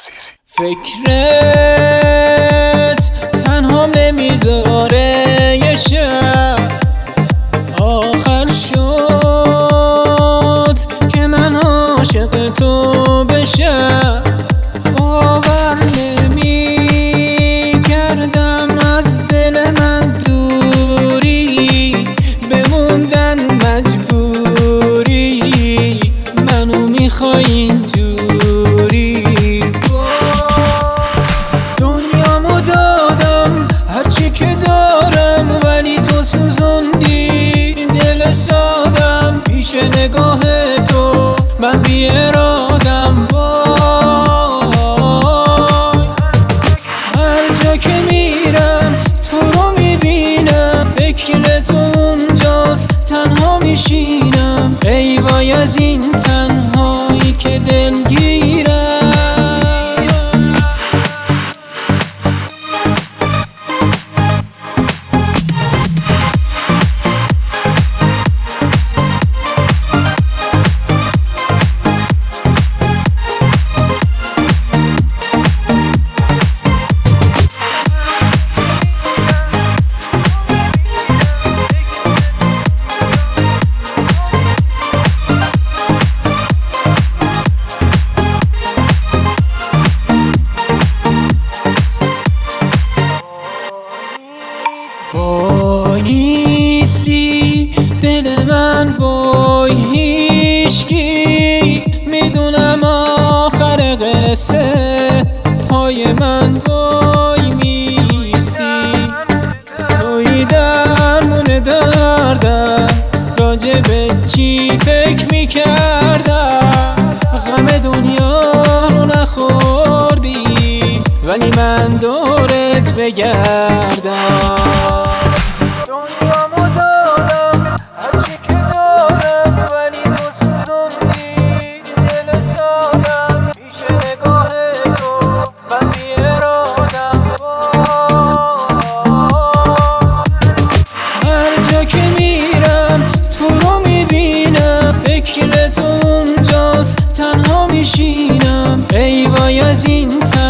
عزیزی. فکرت تنها نمیذاره یه شب آخر شد که من عاشق تو بشم. باور نمی کردم از دل من دوری بموندن مجبوری منو میخوای اینجوری. دنیامو دادم هرچی که دارم ولی تو سوزوندی دل سادم پیش نگاه تو من بی ارادم. هر جا که میرم تو رو میبینم فکر تو اونجاست تنها میشینم ای وای از این تنهایی که دلگیرم. وایسی دل من وای هیشکی میدونم آخر قصه پای من وای میسی. توی درمون دردم راجع به چی فکر میکردم غم دنیا رو نخوردی ولی من دورت بگردم. دنیامو دادم هرچی که دارم ولی تو سوزوندی دل سادم پیش نگاه تو من بی ارادم. هر جا که میرم تو رو میبینم فکر تو اونجاست تنها میشینم ای وای از این